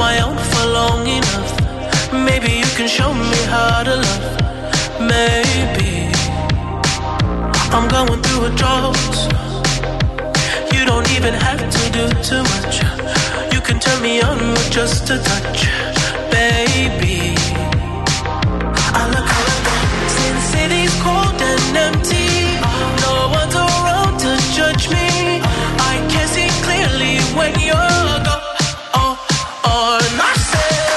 my own for long enough. Maybe you can show me how to love. Maybe I'm going through a drought. You don't even have to do too much. You can turn me on with just a touch, baby. I look around, since city's cold and empty, no one's around to judge me. I can see clearly when you're gone. And I said,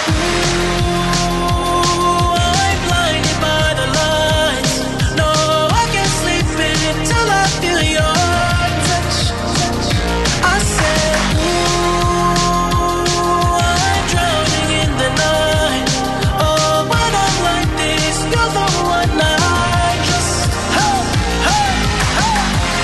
ooh, I'm blinded by the lights. No, I can't sleep until I feel your touch. I said, ooh, I'm drowning in the night. Oh, when I'm like this, you're the one I just, hey, hey, hey.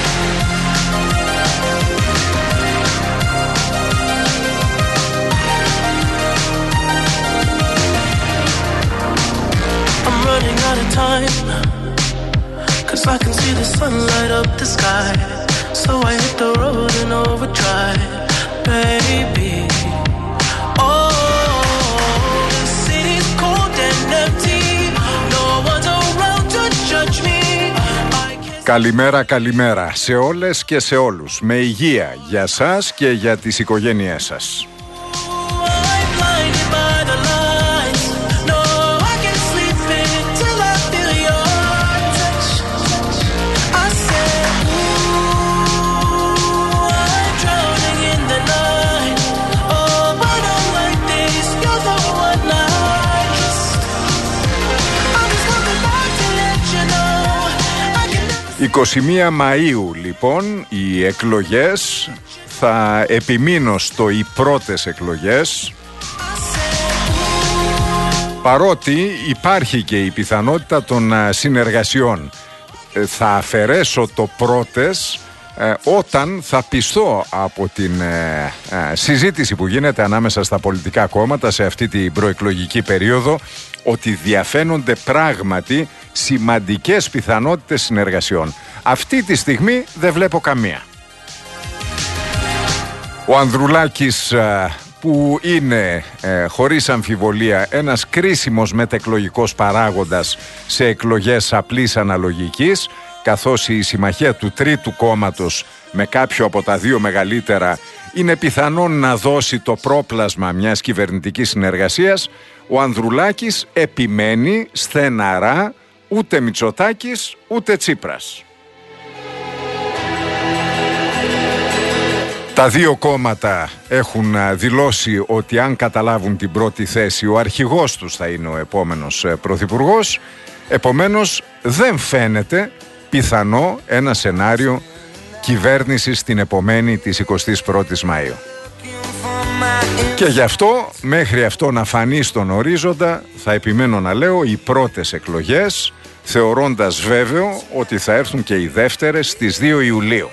I'm running out of time, 'cause I can see the sun light up the sky. So I hit the road in overdrive, baby. Oh, the city's cold and empty. No one's around to judge me. Καλημέρα, καλημέρα σε όλες και σε όλους. Με υγεία για σας και για τις οικογένειές σας. «21 Μαΐου λοιπόν οι εκλογές, θα επιμείνω στο οι πρώτες εκλογές, παρότι υπάρχει και η πιθανότητα των συνεργασιών. Θα αφαιρέσω το πρώτες όταν θα πιστώ από την συζήτηση που γίνεται ανάμεσα στα πολιτικά κόμματα σε αυτή την προεκλογική περίοδο ότι διαφαίνονται πράγματι σημαντικές πιθανότητες συνεργασιών. Αυτή τη στιγμή δεν βλέπω καμία. Ο Ανδρουλάκης, που είναι χωρίς αμφιβολία ένας κρίσιμος μετεκλογικός παράγοντας σε εκλογές απλής αναλογικής, καθώς η συμμαχία του τρίτου κόμματος με κάποιο από τα δύο μεγαλύτερα είναι πιθανόν να δώσει το πρόπλασμα μιας κυβερνητικής συνεργασίας, ο Ανδρουλάκης επιμένει στεναρά ούτε Μητσοτάκης ούτε Τσίπρας. Τα δύο κόμματα έχουν δηλώσει ότι αν καταλάβουν την πρώτη θέση ο αρχηγός τους θα είναι ο επόμενος πρωθυπουργός. Επομένως δεν φαίνεται πιθανό ένα σενάριο κυβέρνησης την επομένη της 21ης Μαΐου. Και γι' αυτό μέχρι αυτό να φανεί στον ορίζοντα θα επιμένω να λέω οι πρώτες εκλογές, θεωρώντας βέβαιο ότι θα έρθουν και οι δεύτερες στις 2 Ιουλίου.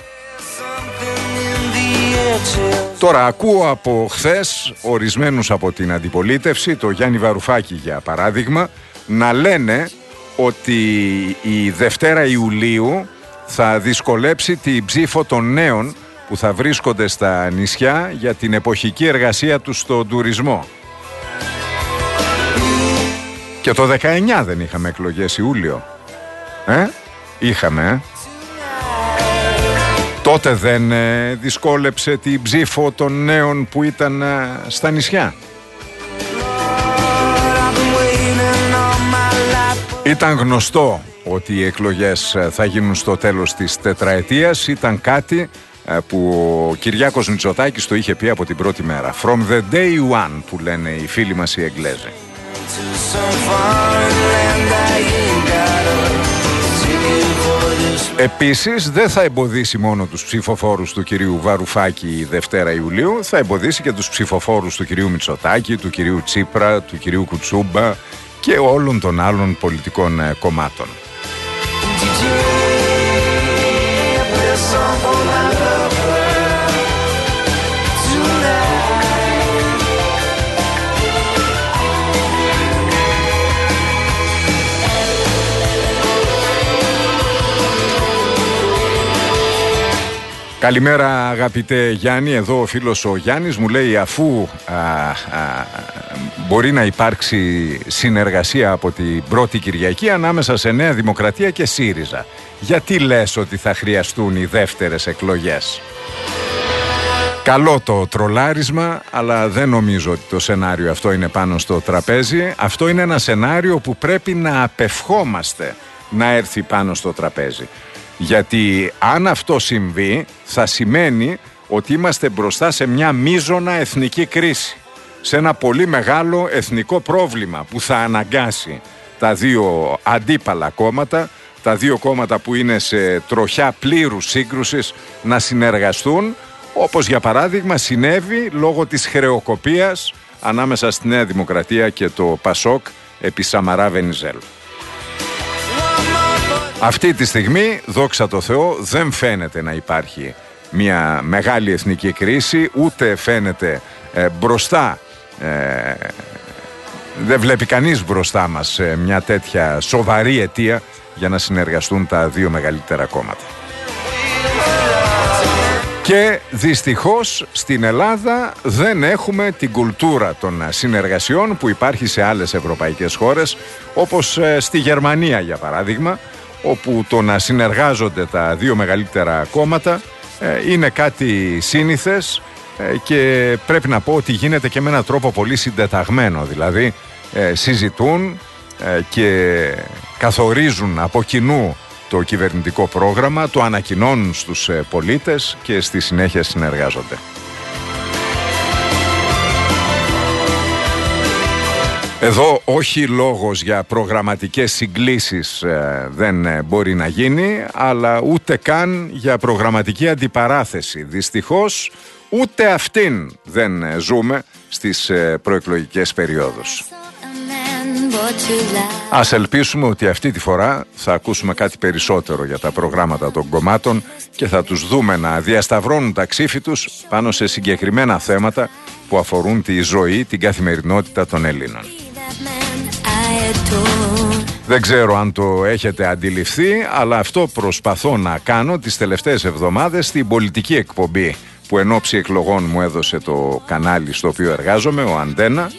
Τώρα ακούω από χθες ορισμένους από την αντιπολίτευση, το Γιάννη Βαρουφάκη για παράδειγμα, να λένε ότι η Δευτέρα Ιουλίου θα δυσκολέψει την ψήφο των νέων που θα βρίσκονται στα νησιά για την εποχική εργασία τους στον τουρισμό. Και το 19 δεν είχαμε εκλογές Ιούλιο. Είχαμε. Τότε δεν δυσκόλεψε την ψήφο των νέων που ήταν στα νησιά. Ήταν γνωστό ότι οι εκλογές θα γίνουν στο τέλος της τετραετίας. Ήταν κάτι που ο Κυριάκος Μητσοτάκης το είχε πει από την πρώτη μέρα. From the day one, που λένε οι φίλοι μας οι Εγγλέζοι. Επίσης δεν θα εμποδίσει μόνο τους ψηφοφόρους του κυρίου Βαρουφάκη η Δευτέρα Ιουλίου, θα εμποδίσει και τους ψηφοφόρους του κυρίου Μητσοτάκη, του κυρίου Τσίπρα, του κυρίου Κουτσούμπα και όλων των άλλων πολιτικών κομμάτων. Καλημέρα αγαπητέ Γιάννη, εδώ ο φίλος ο Γιάννης μου λέει αφού μπορεί να υπάρξει συνεργασία από την πρώτη Κυριακή ανάμεσα σε Νέα Δημοκρατία και ΣΥΡΙΖΑ, γιατί λες ότι θα χρειαστούν οι δεύτερες εκλογές? Καλό το τρολάρισμα, αλλά δεν νομίζω ότι το σενάριο αυτό είναι πάνω στο τραπέζι. Αυτό είναι ένα σενάριο που πρέπει να απευχόμαστε να έρθει πάνω στο τραπέζι. Γιατί αν αυτό συμβεί θα σημαίνει ότι είμαστε μπροστά σε μια μείζωνα εθνική κρίση, σε ένα πολύ μεγάλο εθνικό πρόβλημα που θα αναγκάσει τα δύο αντίπαλα κόμματα, τα δύο κόμματα που είναι σε τροχιά πλήρους σύγκρουσης, να συνεργαστούν, όπως για παράδειγμα συνέβη λόγω της χρεοκοπίας ανάμεσα στη Νέα Δημοκρατία και το Πασόκ επί Σαμαρά Βενιζέλου. Αυτή τη στιγμή, δόξα τω Θεώ, δεν φαίνεται να υπάρχει μια μεγάλη εθνική κρίση, ούτε φαίνεται μπροστά, δεν βλέπει κανείς μπροστά μας μια τέτοια σοβαρή αιτία για να συνεργαστούν τα δύο μεγαλύτερα κόμματα. Και δυστυχώς στην Ελλάδα δεν έχουμε την κουλτούρα των συνεργασιών που υπάρχει σε άλλες ευρωπαϊκές χώρες, όπως στη Γερμανία για παράδειγμα, όπου το να συνεργάζονται τα δύο μεγαλύτερα κόμματα είναι κάτι σύνηθες και πρέπει να πω ότι γίνεται και με έναν τρόπο πολύ συντεταγμένο, δηλαδή συζητούν και καθορίζουν από κοινού το κυβερνητικό πρόγραμμα, το ανακοινώνουν στους πολίτες και στη συνέχεια συνεργάζονται. Εδώ όχι λόγος για προγραμματικές συγκλήσεις δεν μπορεί να γίνει, αλλά ούτε καν για προγραμματική αντιπαράθεση. Δυστυχώς ούτε αυτήν δεν ζούμε στις προεκλογικές περιόδους. Ας ελπίσουμε ότι αυτή τη φορά θα ακούσουμε κάτι περισσότερο για τα προγράμματα των κομμάτων και θα τους δούμε να διασταυρώνουν τα ξύφη τους πάνω σε συγκεκριμένα θέματα που αφορούν τη ζωή, την καθημερινότητα των Ελλήνων. Δεν ξέρω αν το έχετε αντιληφθεί, αλλά αυτό προσπαθώ να κάνω τις τελευταίες εβδομάδες στην πολιτική εκπομπή που εν ώψη εκλογών μου έδωσε το κανάλι στο οποίο εργάζομαι, ο Αντένα.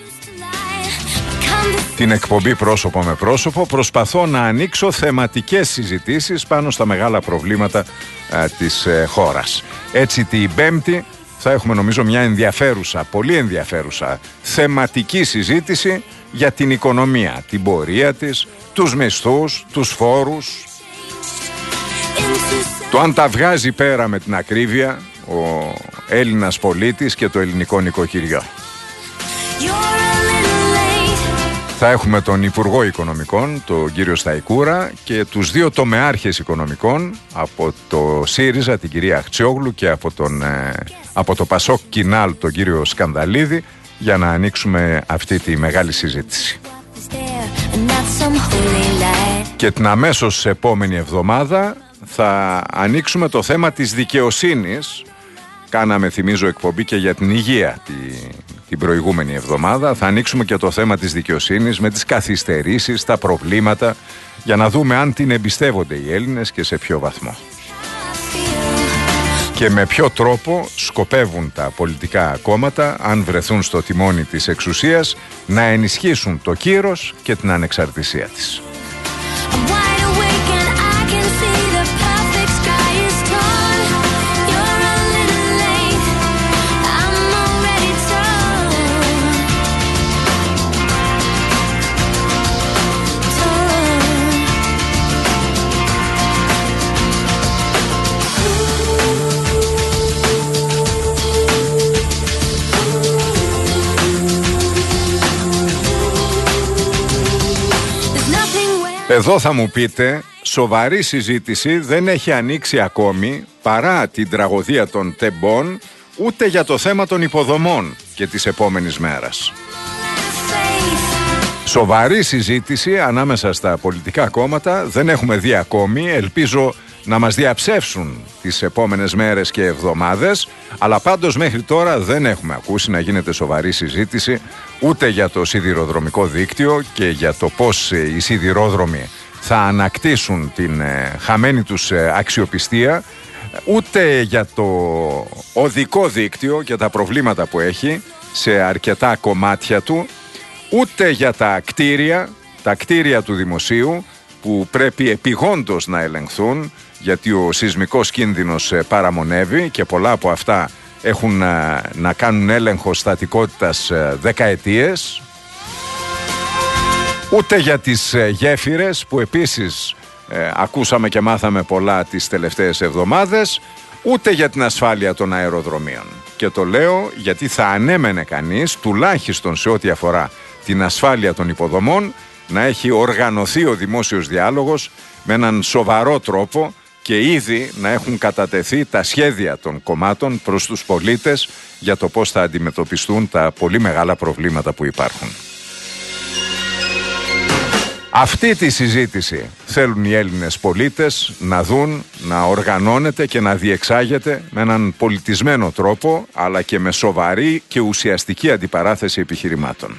Την εκπομπή πρόσωπο με πρόσωπο προσπαθώ να ανοίξω θεματικές συζητήσεις πάνω στα μεγάλα προβλήματα της χώρας. Έτσι την Πέμπτη θα έχουμε νομίζω μια ενδιαφέρουσα, πολύ ενδιαφέρουσα θεματική συζήτηση για την οικονομία, την πορεία της, τους μισθούς, τους φόρους. Το αν τα βγάζει πέρα με την ακρίβεια ο Έλληνας πολίτης και το ελληνικό νοικοκυριό. Θα έχουμε τον Υπουργό Οικονομικών, τον κύριο Σταϊκούρα, και τους δύο τομεάρχες οικονομικών από το ΣΥΡΙΖΑ, την κυρία Αχτσιόγλου, και από το Πασόκ Κινάλ, τον κύριο Σκανδαλίδη, για να ανοίξουμε αυτή τη μεγάλη συζήτηση. Και την αμέσως επόμενη εβδομάδα θα ανοίξουμε το θέμα της δικαιοσύνης. Κάναμε, θυμίζω, εκπομπή και για την υγεία την προηγούμενη εβδομάδα. Θα ανοίξουμε και το θέμα της δικαιοσύνης με τις καθυστερήσεις, τα προβλήματα, για να δούμε αν την εμπιστεύονται οι Έλληνες και σε ποιο βαθμό. Και με ποιο τρόπο σκοπεύουν τα πολιτικά κόμματα, αν βρεθούν στο τιμόνι της εξουσίας, να ενισχύσουν το κύρος και την ανεξαρτησία της. Εδώ θα μου πείτε, σοβαρή συζήτηση δεν έχει ανοίξει ακόμη, παρά την τραγωδία των τεμπών, ούτε για το θέμα των υποδομών και της επόμενης μέρας. Σοβαρή συζήτηση ανάμεσα στα πολιτικά κόμματα δεν έχουμε δει ακόμη. Ελπίζω να μας διαψεύσουν τις επόμενες μέρες και εβδομάδες, αλλά πάντως μέχρι τώρα δεν έχουμε ακούσει να γίνεται σοβαρή συζήτηση ούτε για το σιδηροδρομικό δίκτυο και για το πώς οι σιδηρόδρομοι θα ανακτήσουν την χαμένη τους αξιοπιστία ούτε για το οδικό δίκτυο και τα προβλήματα που έχει σε αρκετά κομμάτια του, ούτε για τα κτίρια του δημοσίου που πρέπει επιγόντως να ελεγχθούν, γιατί ο σεισμικός κίνδυνος παραμονεύει και πολλά από αυτά έχουν να κάνουν έλεγχο στατικότητας δεκαετίες, ούτε για τις γέφυρες που επίσης ακούσαμε και μάθαμε πολλά τις τελευταίες εβδομάδες, ούτε για την ασφάλεια των αεροδρομίων. Και το λέω γιατί θα ανέμενε κανείς, τουλάχιστον σε ό,τι αφορά την ασφάλεια των υποδομών, να έχει οργανωθεί ο δημόσιος διάλογος με έναν σοβαρό τρόπο και ήδη να έχουν κατατεθεί τα σχέδια των κομμάτων προς τους πολίτες για το πώς θα αντιμετωπιστούν τα πολύ μεγάλα προβλήματα που υπάρχουν. Αυτή τη συζήτηση θέλουν οι Έλληνες πολίτες να δουν, να οργανώνεται και να διεξάγεται με έναν πολιτισμένο τρόπο, αλλά και με σοβαρή και ουσιαστική αντιπαράθεση επιχειρημάτων.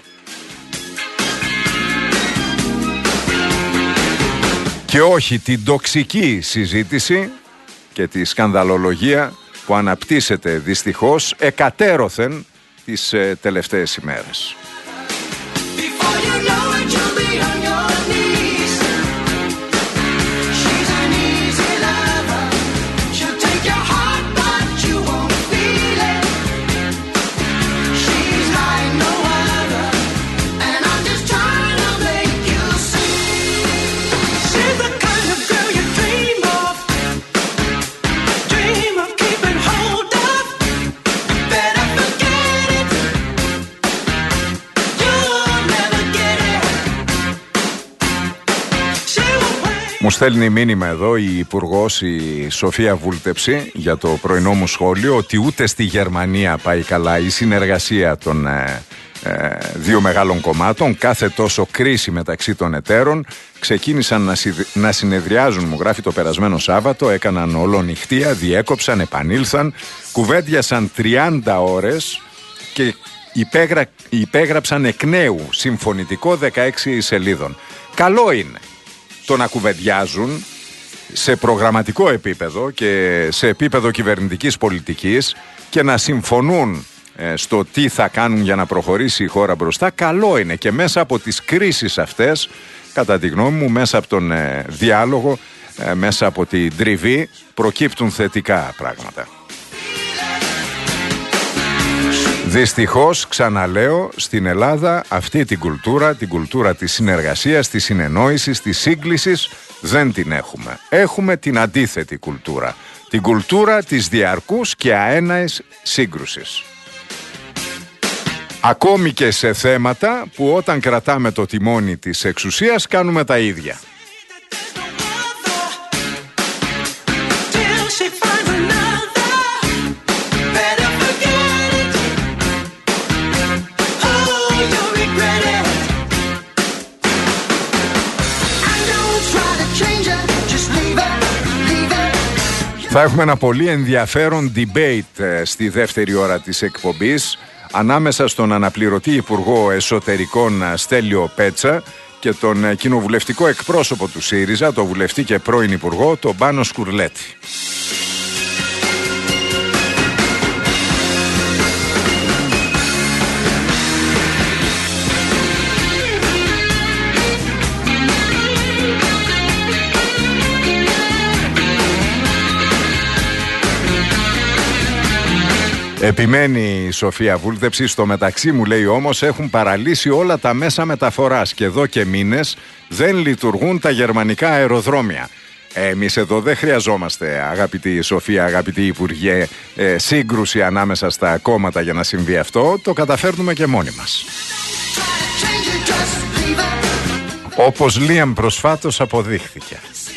Και όχι την τοξική συζήτηση και τη σκανδαλολογία που αναπτύσσεται δυστυχώς εκατέρωθεν τις τελευταίες ημέρες. Μου στέλνει μήνυμα εδώ η Υπουργός, η Σοφία Βούλτεψη, για το πρωινό μου σχόλιο, ότι ούτε στη Γερμανία πάει καλά η συνεργασία των δύο μεγάλων κομμάτων. Κάθε τόσο κρίση μεταξύ των εταίρων. Ξεκίνησαν να συνεδριάζουν, μου γράφει, το περασμένο Σάββατο, έκαναν ολονυχτία, διέκοψαν, επανήλθαν, κουβέντιασαν 30 ώρες και υπέγραψαν εκ νέου συμφωνητικό 16 σελίδων. Καλό είναι το να κουβεντιάζουν σε προγραμματικό επίπεδο και σε επίπεδο κυβερνητικής πολιτικής και να συμφωνούν στο τι θα κάνουν για να προχωρήσει η χώρα μπροστά. Καλό είναι και μέσα από τις κρίσεις αυτές, κατά τη γνώμη μου, μέσα από τον διάλογο, μέσα από την τριβή, προκύπτουν θετικά πράγματα. Δυστυχώς, ξαναλέω, στην Ελλάδα αυτή την κουλτούρα της συνεργασίας, της συνεννόησης, της σύγκλησης δεν την έχουμε. Έχουμε την αντίθετη κουλτούρα. Την κουλτούρα της διαρκούς και αέναης σύγκρουσης. Ακόμη και σε θέματα που όταν κρατάμε το τιμόνι της εξουσίας κάνουμε τα ίδια. Θα έχουμε ένα πολύ ενδιαφέρον debate στη δεύτερη ώρα της εκπομπής ανάμεσα στον αναπληρωτή Υπουργό Εσωτερικών Στέλιο Πέτσα και τον κοινοβουλευτικό εκπρόσωπο του ΣΥΡΙΖΑ, το βουλευτή και πρώην Υπουργό, τον Πάνο Σκουρλέτη. Επιμένει η Σοφία Βούλτεψη, στο μεταξύ μου λέει όμως έχουν παραλύσει όλα τα μέσα μεταφοράς και εδώ και μήνες δεν λειτουργούν τα γερμανικά αεροδρόμια. Εμείς εδώ δεν χρειαζόμαστε, αγαπητή Σοφία, αγαπητή Υπουργέ, σύγκρουση ανάμεσα στα κόμματα για να συμβεί αυτό, το καταφέρνουμε και μόνοι μας. Όπως Λίαμ προσφάτως αποδείχθηκε.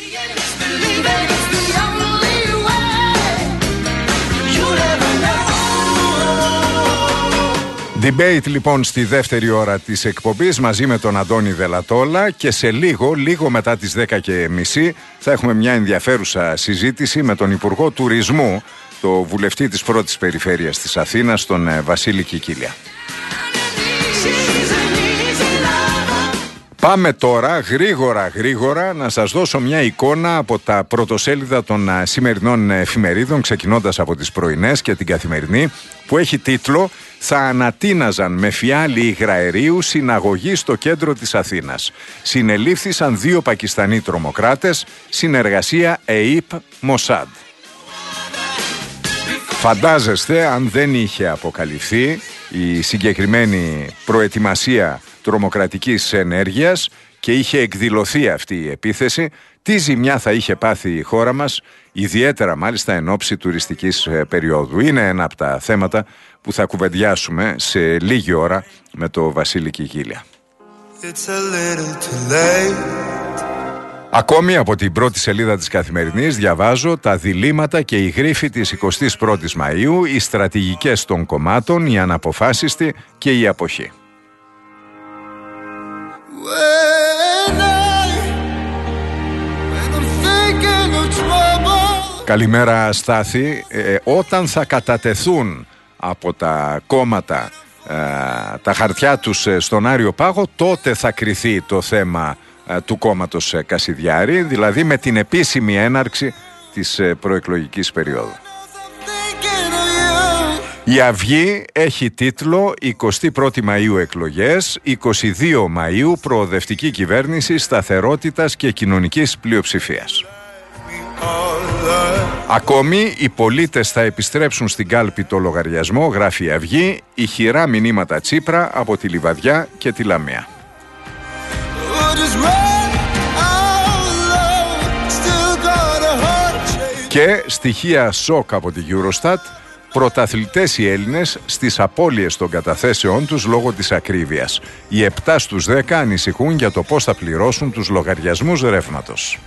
Debate λοιπόν στη δεύτερη ώρα της εκπομπής μαζί με τον Αντώνη Δελατόλα και σε λίγο μετά τις 10:30 θα έχουμε μια ενδιαφέρουσα συζήτηση με τον Υπουργό Τουρισμού, το βουλευτή της πρώτης περιφέρειας της Αθήνας, τον Βασίλη Κικίλια. Πάμε τώρα γρήγορα να σας δώσω μια εικόνα από τα πρωτοσέλιδα των σημερινών εφημερίδων, ξεκινώντας από τις πρωινές και την Καθημερινή, που έχει τίτλο «Θα ανατείναζαν με φιάλι υγραερίου συναγωγή στο κέντρο της Αθήνας. Συνελήφθησαν 2 Πακιστανοί τρομοκράτες, συνεργασία ΕΙΠ-Μοσάντ». Φαντάζεστε αν δεν είχε αποκαλυφθεί η συγκεκριμένη προετοιμασία τρομοκρατικής ενέργειας και είχε εκδηλωθεί αυτή η επίθεση, τι ζημιά θα είχε πάθει η χώρα μας, ιδιαίτερα μάλιστα εν ώψη τουριστικής περίοδου. Είναι ένα από τα θέματα που θα κουβεντιάσουμε σε λίγη ώρα με το Βασίλη Κιγίλια. Ακόμη από την πρώτη σελίδα της Καθημερινής διαβάζω τα διλήμματα και η γρίφη της 21ης Μαΐου, οι στρατηγικές των κομμάτων, η αναποφάσιστη και η αποχή. Καλημέρα Στάθη. Όταν θα κατατεθούν από τα κόμματα τα χαρτιά τους στον Άριο Πάγο, τότε θα κριθεί το θέμα του κόμματος Κασιδιάρη, δηλαδή με την επίσημη έναρξη της προεκλογικής περίοδου. Η Αυγή έχει τίτλο 21η Μαΐου εκλογές, 22 Μαΐου προοδευτική κυβέρνηση σταθερότητας και κοινωνικής πλειοψηφίας. Ακόμη οι πολίτες θα επιστρέψουν στην κάλπη το λογαριασμό, γράφει η Αυγή, ηχηρά μηνύματα Τσίπρα από τη Λιβαδιά και τη Λαμία. Και στοιχεία σοκ από τη Eurostat, πρωταθλητές οι Έλληνες στις απώλειες των καταθέσεών τους λόγω της ακρίβειας. Οι 7 στους 10 ανησυχούν για το πώς θα πληρώσουν τους λογαριασμούς ρεύματος.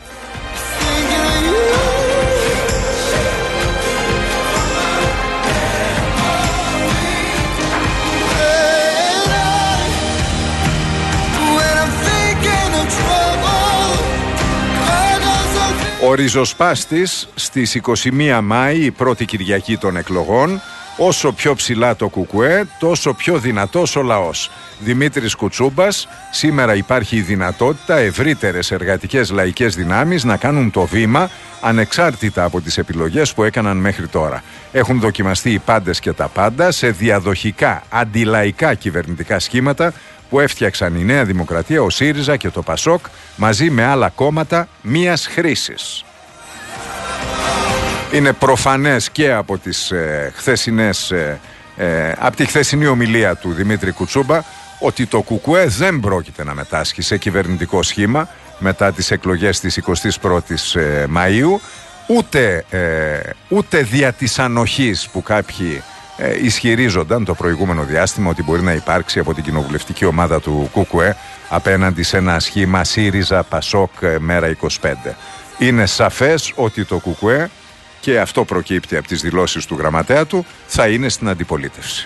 Ο ριζοσπάστης στις 21 Μάη, η πρώτη Κυριακή των εκλογών, όσο πιο ψηλά το κουκουέ, τόσο πιο δυνατός ο λαός. Δημήτρης Κουτσούμπας, σήμερα υπάρχει η δυνατότητα ευρύτερες εργατικές λαϊκές δυνάμεις να κάνουν το βήμα ανεξάρτητα από τις επιλογές που έκαναν μέχρι τώρα. Έχουν δοκιμαστεί οι πάντες και τα πάντα σε διαδοχικά, αντιλαϊκά κυβερνητικά σχήματα που έφτιαξαν η Νέα Δημοκρατία, ο ΣΥΡΙΖΑ και το ΠΑΣΟΚ μαζί με άλλα κόμματα μίας χρήσης. Είναι προφανές και από τις από τη χθεσινή ομιλία του Δημήτρη Κουτσούμπα ότι το ΚΚΕ δεν πρόκειται να μετάσχει σε κυβερνητικό σχήμα μετά τις εκλογές της 21ης Μαΐου, ούτε δια της ανοχής που κάποιοι ισχυρίζονταν το προηγούμενο διάστημα ότι μπορεί να υπάρξει από την κοινοβουλευτική ομάδα του ΚΚΕ απέναντι σε ένα σχήμα ΣΥΡΙΖΑ ΠΑΣΟΚ μέρα 25. Είναι σαφές ότι το ΚΚΕ, και αυτό προκύπτει από τις δηλώσεις του γραμματέα του, θα είναι στην αντιπολίτευση.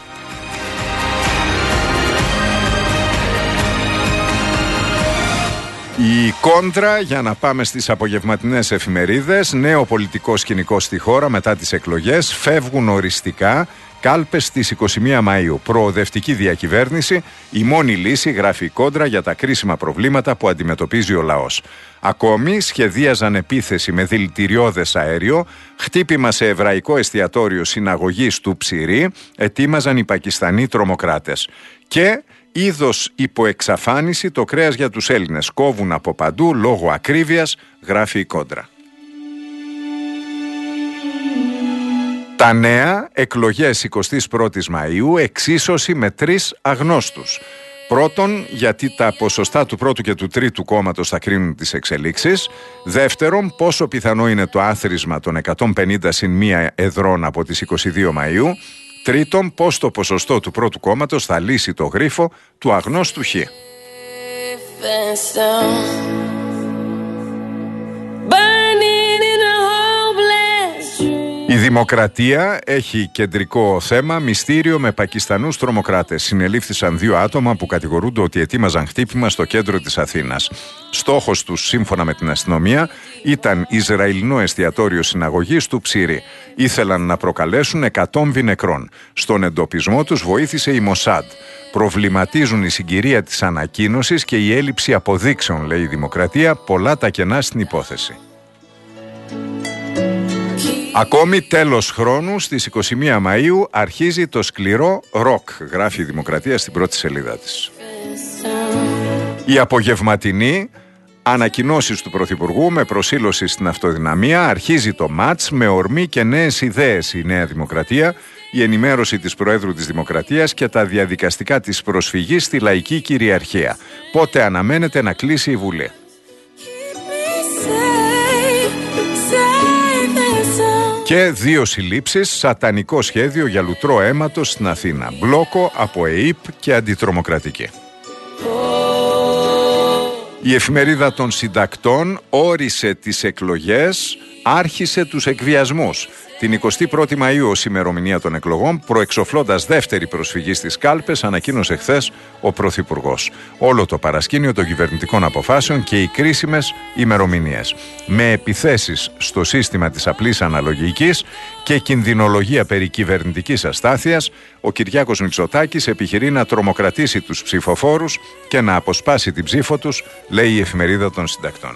Η κόντρα, για να πάμε στις απογευματινές εφημερίδες, νέο πολιτικό σκηνικό στη χώρα μετά τις εκλογές, φεύγουν οριστικά κάλπες στις 21 Μαΐου. Προοδευτική διακυβέρνηση, η μόνη λύση, γράφει η κόντρα, για τα κρίσιμα προβλήματα που αντιμετωπίζει ο λαός. Ακόμη σχεδίαζαν επίθεση με δηλητηριώδες αέριο, χτύπημα σε εβραϊκό εστιατόριο συναγωγής του Ψηρή, ετοίμαζαν οι Πακιστανοί τρομοκράτες. Και είδος υποεξαφάνιση το κρέας για τους Έλληνες. Κόβουν από παντού λόγω ακρίβειας, γράφει η κόντρα. Τα νέα, εκλογές 21ης Μαΐου, εξίσωση με 3 αγνώστους. Πρώτον, γιατί τα ποσοστά του πρώτου και του τρίτου κόμματος θα κρίνουν τις εξελίξεις. Δεύτερον, πόσο πιθανό είναι το άθροισμα των 150 συν 1 εδρών από τις 22 Μαΐου. Τρίτον, πώς το ποσοστό του πρώτου κόμματος θα λύσει το γρίφο του αγνώστου Χ. Η Δημοκρατία έχει κεντρικό θέμα μυστήριο με Πακιστανούς τρομοκράτες. Συνελήφθησαν 2 άτομα που κατηγορούνται ότι ετοίμαζαν χτύπημα στο κέντρο της Αθήνας. Στόχος τους, σύμφωνα με την αστυνομία, ήταν Ισραηλινό εστιατόριο συναγωγής του Ψηρή. Ήθελαν να προκαλέσουν εκατόμβη νεκρών. Στον εντοπισμό τους βοήθησε η Μοσάντ. Προβληματίζουν η συγκυρία της ανακοίνωσης και η έλλειψη αποδείξεων, λέει η Δημοκρατία, πολλά τα κενά στην υπόθεση. Ακόμη τέλος χρόνου, στις 21 Μαΐου αρχίζει το σκληρό ροκ, γράφει η Δημοκρατία στην πρώτη σελίδα της. Η απογευματινή, ανακοινώσεις του Πρωθυπουργού με προσήλωση στην αυτοδυναμία, αρχίζει το μάτς με ορμή και νέες ιδέες η Νέα Δημοκρατία, η ενημέρωση της Προέδρου της Δημοκρατίας και τα διαδικαστικά της προσφυγής στη λαϊκή κυριαρχία. Πότε αναμένεται να κλείσει η Βουλή. Και 2 συλλήψεις, σατανικό σχέδιο για λουτρό αίματος στην Αθήνα. Μπλόκο από ΕΙΠ και αντιτρομοκρατική. Η εφημερίδα των συντακτών όρισε τις εκλογές, άρχισε τους εκβιασμούς. Την 21η Μαΐου ως ημερομηνία των εκλογών, προεξοφλώντας δεύτερη προσφυγή στις κάλπες, ανακοίνωσε χθες ο Πρωθυπουργός. Όλο το παρασκήνιο των κυβερνητικών αποφάσεων και οι κρίσιμες ημερομηνίες. Με επιθέσεις στο σύστημα της απλής αναλογικής και κινδυνολογία περί κυβερνητικής αστάθειας, ο Κυριάκος Μητσοτάκης επιχειρεί να τρομοκρατήσει τους ψηφοφόρους και να αποσπάσει την ψήφο τους, λέει η εφημερίδα των συντακτών.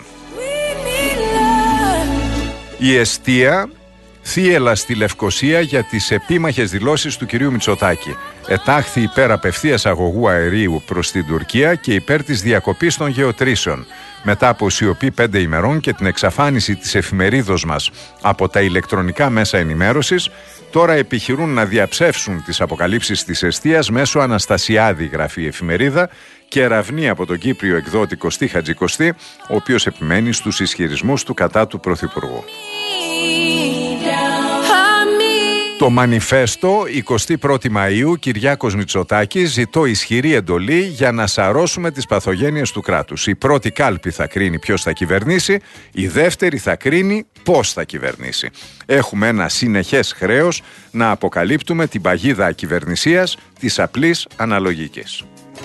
Η εστία θύελα στη Λευκοσία για τις επίμαχες δηλώσεις του κυρίου Μητσοτάκη. Ετάχθη υπέρ απευθείας αγωγού αερίου προς την Τουρκία και υπέρ της διακοπής των γεωτρήσεων. Μετά από σιωπή 5 ημερών και την εξαφάνιση της εφημερίδος μας από τα ηλεκτρονικά μέσα ενημέρωσης, τώρα επιχειρούν να διαψεύσουν τις αποκαλύψεις της εστίας μέσω Αναστασιάδη, γράφει η εφημερίδα, και ερευνή από τον Κύπριο εκδότη Κωστή Χατζικοστή, ο οποίος επιμένει στους ισχυρισμούς του κατά του Πρωθυπουργού. Το μανιφέστο 21η Μαΐου, Κυριάκος Μητσοτάκης, ζητώ ισχυρή εντολή για να σαρώσουμε τις παθογένειες του κράτους. Η πρώτη κάλπη θα κρίνει ποιος θα κυβερνήσει, η δεύτερη θα κρίνει πώς θα κυβερνήσει. Έχουμε ένα συνεχές χρέος να αποκαλύπτουμε την παγίδα ακυβερνησίας της απλής αναλογικής.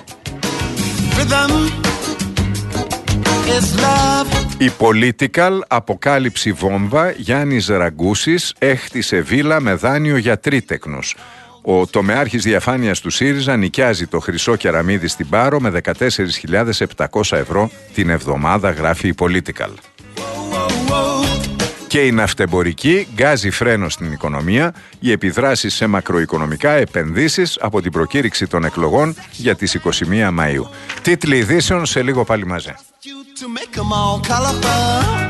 Η Political, αποκάλυψη βόμβα, Γιάννης Ραγκούσης έχτισε βίλα με δάνειο για τρίτεκνους. Ο τομεάρχης διαφάνειας του ΣΥΡΙΖΑ νοικιάζει το χρυσό κεραμίδι στην Πάρο με 14.700 ευρώ την εβδομάδα, γράφει η Political. Και η ναυτεμπορική γκάζει φρένο στην οικονομία, οι επιδράσεις σε μακροοικονομικά, επενδύσεις από την προκήρυξη των εκλογών για τις 21 Μαΐου. Τίτλοι ειδήσεων σε λίγο πάλι μαζί.